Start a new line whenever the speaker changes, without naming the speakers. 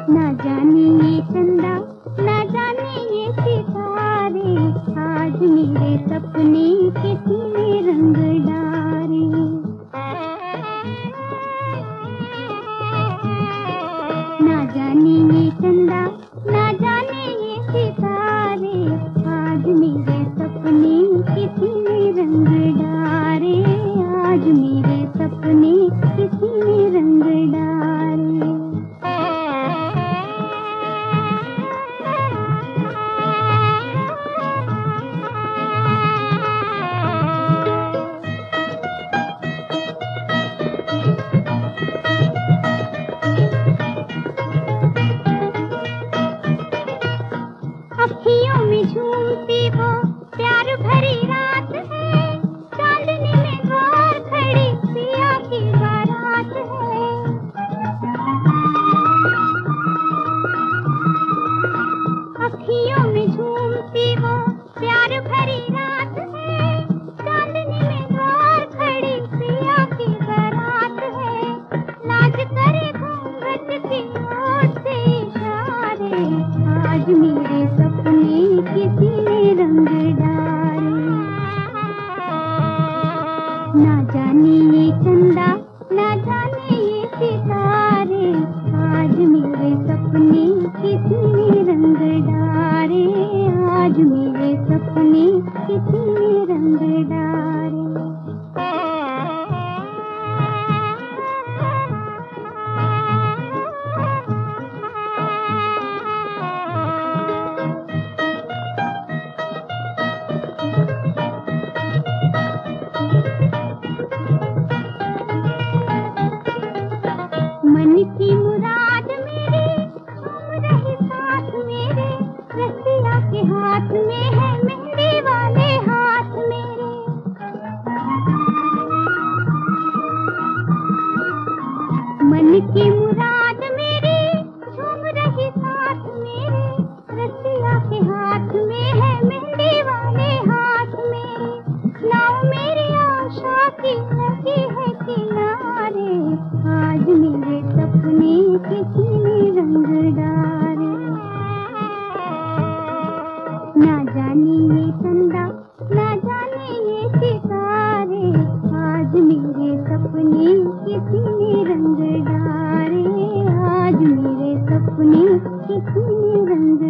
ना जाने ये चंदा, ना जाने ये सितारे, आज मेरे सपने कितने रंग डारे। ना जाने ये चंदा, ना जाने ये सितारे, आज मेरे सपने कितने रंग डारे, आज मेरे सपने कितने रंग डारे। अखियों में झूमती वो प्यार भरी रात है, चांदनी में द्वार खड़ी पिया की बारात है। अखियों में झूमती वो प्यार भरी रात है, चांदनी में द्वार खड़ी पिया की बारात है। लाज करे घूंघट की ओर से इशारे, आज मेरे सपने किसी ने रंग डारे। ना जाने ये चंदा, ना जाने ये सितारे, आज मेरे सपने किसी ने रंग डारे, आज मेरे सपने किसी ने रंग डारे। मन की मुराद मेरी झूम रही साथ मेरे, रसिया के हाथ में है मेहंदी वाले हाथ मेरे। मन की मुराद मेरी झूम रही साथ मेरे, रसिया के हाथ में है मेहंदी वाले हाथ मेरे। नाव मेरी आशा की लगी है किनारे, आज मेरे सपने किसी ने रंग डारे। ना जाने ये चंदा, ना जाने ये सितारे, आज मेरे सपने किसी ने रंग डारे, आज मेरे सपने किसी ने रंग